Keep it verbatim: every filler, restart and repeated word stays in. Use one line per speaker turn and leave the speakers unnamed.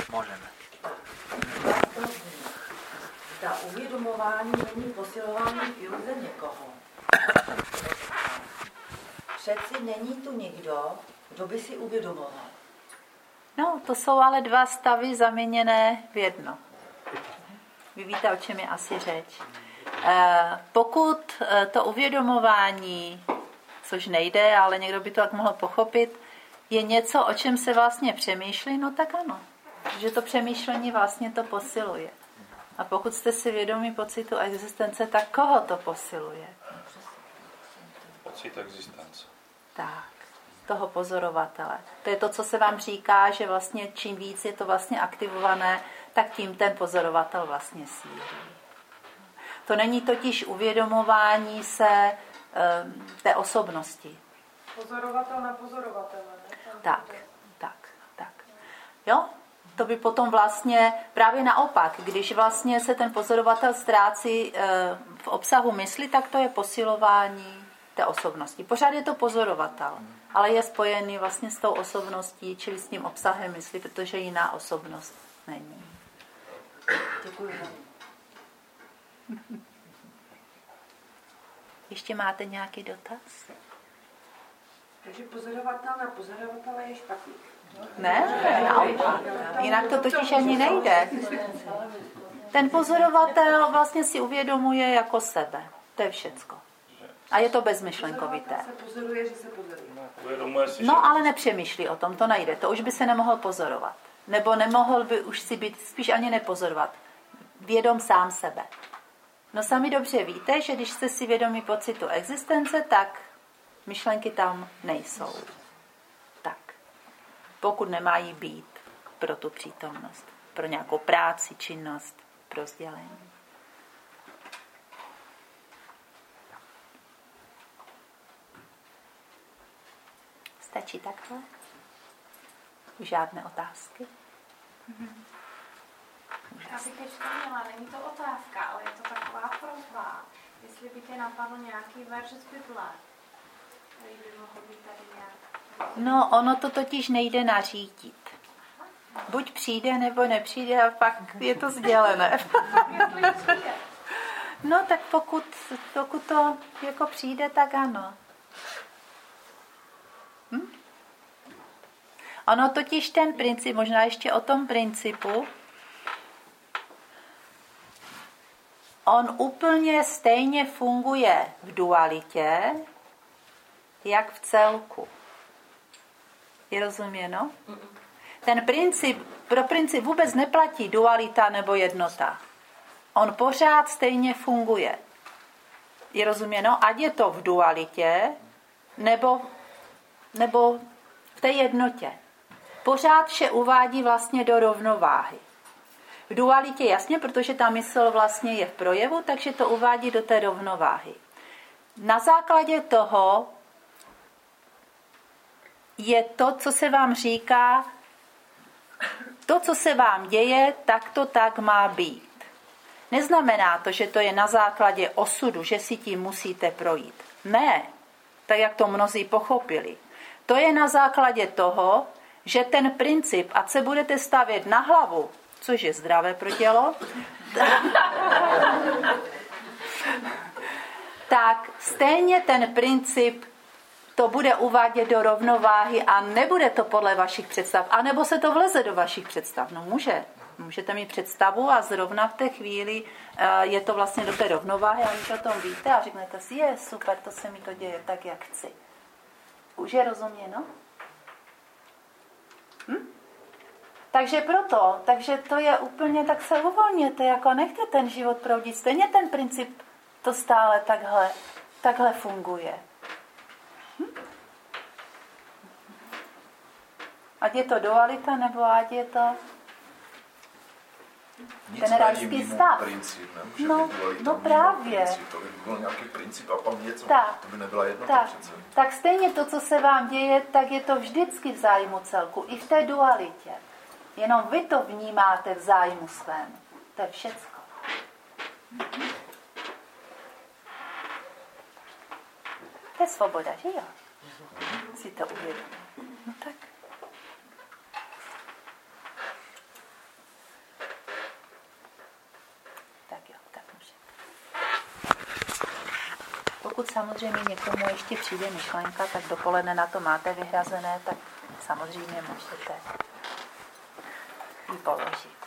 Můžeme.
Ta uvědomování není posilování iluze někoho. Přeci není tu nikdo, kdo by si uvědomoval.
No, to jsou ale dva stavy zaměněné v jedno. Vy víte, o čem je asi řeč. E, pokud to uvědomování, což nejde, ale někdo by to tak mohl pochopit, je něco, o čem se vlastně přemýšlí, no tak ano. Že to přemýšlení vlastně to posiluje. A pokud jste si vědomí pocitu existence, tak koho to posiluje?
Pocit existence.
Tak, toho pozorovatele. To je to, co se vám říká, že vlastně čím víc je to vlastně aktivované, tak tím ten pozorovatel vlastně sílí. To není totiž uvědomování se um, té osobnosti.
Pozorovatel na pozorovatele.
Tak, tak, tak. Jo? To by potom vlastně právě naopak, když vlastně se ten pozorovatel ztrácí e, v obsahu mysli, tak to je posilování té osobnosti. Pořád je to pozorovatel, ale je spojený vlastně s tou osobností, čili s tím obsahem mysli, protože jiná osobnost není.
Děkuji.
Ještě máte nějaký dotaz?
Takže pozorovatel na pozorovatele je špatný.
Ne, naopak. Jinak to totiž ani nejde. Ten pozorovatel vlastně si uvědomuje jako sebe. To je všecko. A je to bezmyšlenkovité. No, ale nepřemýšlí o tom, to nejde. To už by se nemohl pozorovat. Nebo nemohl by už si být, spíš ani nepozorovat. Vědom sám sebe. No sami dobře víte, že když jste si vědomí pocitu existence, tak myšlenky tam nejsou. Tak. Pokud nemají být pro tu přítomnost, pro nějakou práci, činnost, pro sdělení. Stačí takhle? Už žádné otázky?
Mhm. Já bych ještě měla, není to otázka, ale je to taková prosba. Jestli by tě napadl nějaký verš z Bible, který by mohl být tady nějak.
No, ono to totiž nejde nařídit. Buď přijde, nebo nepřijde a pak je to sdělené. No, tak pokud, pokud to jako přijde, tak ano. Hm? Ono totiž ten princip, možná ještě o tom principu, on úplně stejně funguje v dualitě, jak v celku. Je rozuměno? Ten princip, pro princip vůbec neplatí dualita nebo jednota. On pořád stejně funguje. Je rozuměno? Ať je to v dualitě, nebo, nebo v té jednotě. Pořád vše uvádí vlastně do rovnováhy. V dualitě jasně, protože ta mysl vlastně je v projevu, takže to uvádí do té rovnováhy. Na základě toho je to, co se vám říká, to, co se vám děje, tak to tak má být. Neznamená to, že to je na základě osudu, že si tím musíte projít. Ne, tak jak to mnozí pochopili. To je na základě toho, že ten princip, ať se budete stavět na hlavu, což je zdravé pro tělo, tak stejně ten princip to bude uvádět do rovnováhy a nebude to podle vašich představ. A nebo se to vleze do vašich představ. No může. Můžete mít představu a zrovna v té chvíli je to vlastně do té rovnováhy a když o tom víte a řeknete si, je super, to se mi to děje tak, jak chci. Už je rozuměno? Hm? Takže proto, takže to je úplně, tak se uvolněte, jako nechte ten život proudit. Stejně ten princip to stále takhle, takhle funguje. Hm? Ať je to dualita, nebo ať je to
nic
ten rajský stav.
Princip, nemůže
no,
být dualita,
no právě.
Princip. To by byl nějaký princip a pak něco,
tak,
to by nebyla jednota
tak,
přece.
Tak stejně to, co se vám děje, tak je to vždycky v zájmu celku, i v té dualitě. Jenom vy to vnímáte v zájmu svém. To je všecko. To je svoboda, že jo? Si to uvědomí. No tak. pokud samozřejmě někomu ještě přijde myšlenka, tak dopoledne na to máte vyhrazené, tak samozřejmě můžete ji položit.